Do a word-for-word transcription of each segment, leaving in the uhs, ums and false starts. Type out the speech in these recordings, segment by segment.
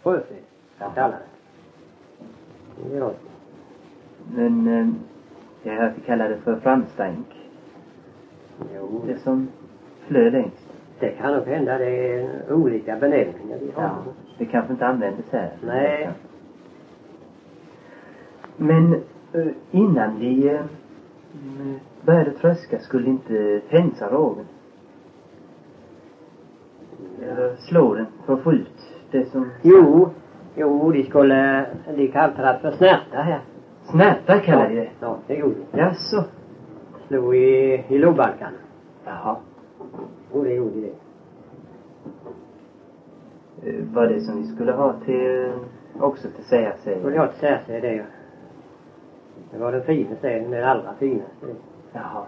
Frösed, jag kallar det. Ja. Men eh, jag har hört att kalla det för framstank. Jo. Det som flög längst. Det kan nog hända, det är olika benämningar vi har. Ja, det kanske inte användes här. Nej. Men eh, innan de eh, började tröska skulle inte pensa rågen. Eller slå den för att få ut det som... Jo, jo, de skulle, de kallade det för snärta här. Snärta kallar de det? Ja, det gjorde de. Jaså? Slå i, i lågbalkan. Jaha. Jo, det gjorde det. Eh, Var det som vi skulle ha till, också till säga sig? Skulle jag inte säga sig det. Det var den finaste, den allra finaste. Jaha.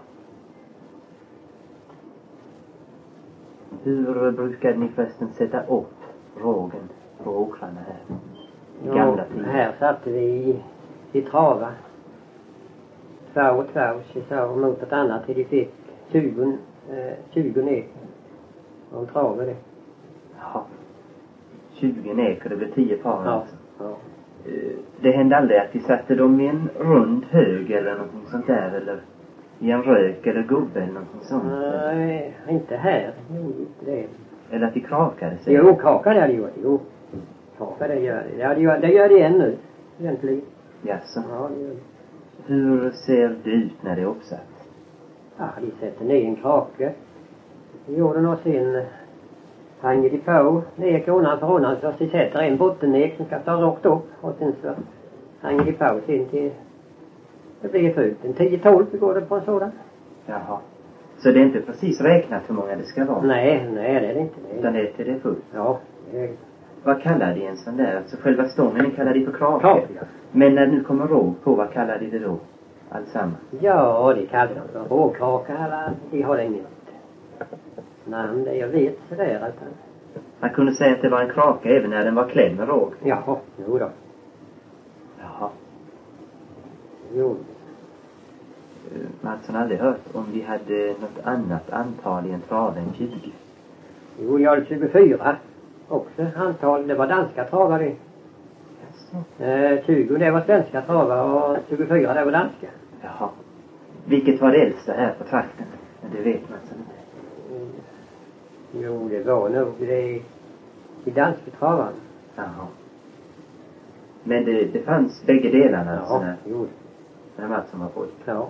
Hur brukade ni förresten sätta upp rågen på åkrarna här? I gamla tider. Här satte vi i, i trava. Två och två, så mot ett annat till de fick tjugo, eh, tjugo ner. De travade det. Jaha. tjugo neker, det blir tio par Ja. alltså. Ja. Eh, Det hände aldrig att vi satte dem i en rund hög eller någonting sånt där, eller i en rök eller gubbe eller någonting sånt. Nej, inte här. Jo, inte det. Eller att de krakade sig. Jo, kaka det hade gjort. Jo. Kaka det gör det. Det, hade gjort, det gör det ännu. Egentligen. Jaså. Ja, det gör det. Hur ser det ut när det är uppsatt? Ja, de sätter ner en krake. Gjorde den och sen hänger de på nek undan för undan, så de sätter en bottennek som ska stå rakt upp, och sen så hänger de på sen till det blir fullt. En tio tolv går det på en sådan. Jaha. Så det är inte precis räknat hur många det ska vara? Nej, nej det är det inte. Det Utan är... det är till det är fullt? Ja, det är... Vad kallar de en sån där? Alltså själva stången kallar de för krake. Krake, ja. Men när det nu kommer råg på, vad kallar de det då? Allsamma? Ja, det kallar de för råkaka eller de har det inget namn, det jag vet sådär att han... Man kunde säga att det var en krake även när den var klädd med råg. Jaha, jo då. Jaha. Jo. Uh, Mattsson har aldrig hört om vi hade något annat antal i en trave än tjugo. Jo, jag hade tjugofyra också antal. Det var danska travare. Jaså. Eh, tjugo det var svenska travar och tjugofyra det var danska. Jaha. Vilket var det äldsta här på trakten? Men det vet man så inte. Mm. Jo, det var nog det i danska travar. Jaha. Men det, det fanns bägge delarna alltså Ja, när, jo. när Mattsson var pojk. Ja.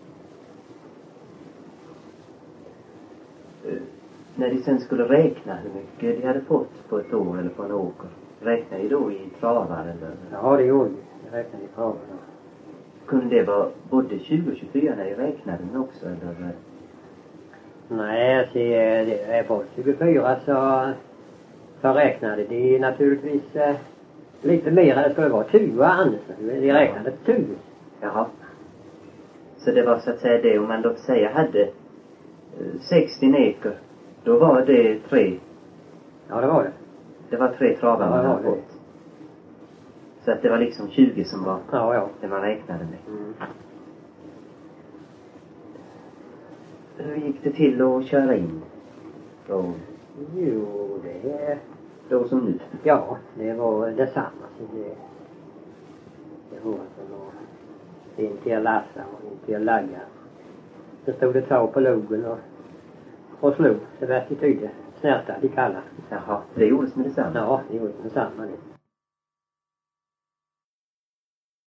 Uh, när de sen skulle räkna hur mycket de hade fått på ett år eller på en åker, räknade de då i travar eller? Ja, det gjorde vi. Jag räknade i travar. Kunde det vara både tjugo och tjugofyra när de räknade den också eller? Nej, alltså, det är på tjugofyra så, så räknade de naturligtvis eh, lite mer än det skulle vara tjugo annars. De räknade på tjugo. Jaha. Så det var så att säga det, om man låt säga hade eh, sextio neker, då var det tre. Ja, det var det. Det var tre travar Ja, man det var hade det. fått. Så att det var liksom tjugo som var Ja, ja. det man räknade med. Mm. Hur gick det till att köra in då? Jo, det är... Då som nu? Ja, det var detsamma. Så det, det var som att inte jag lassa och inte jag lagga. Så stod det två på logen och, och slog. Det var tydligt. Snärta, de kallar. Jaha, det gjordes med detsamma? Ja, det gjorde detsamma det.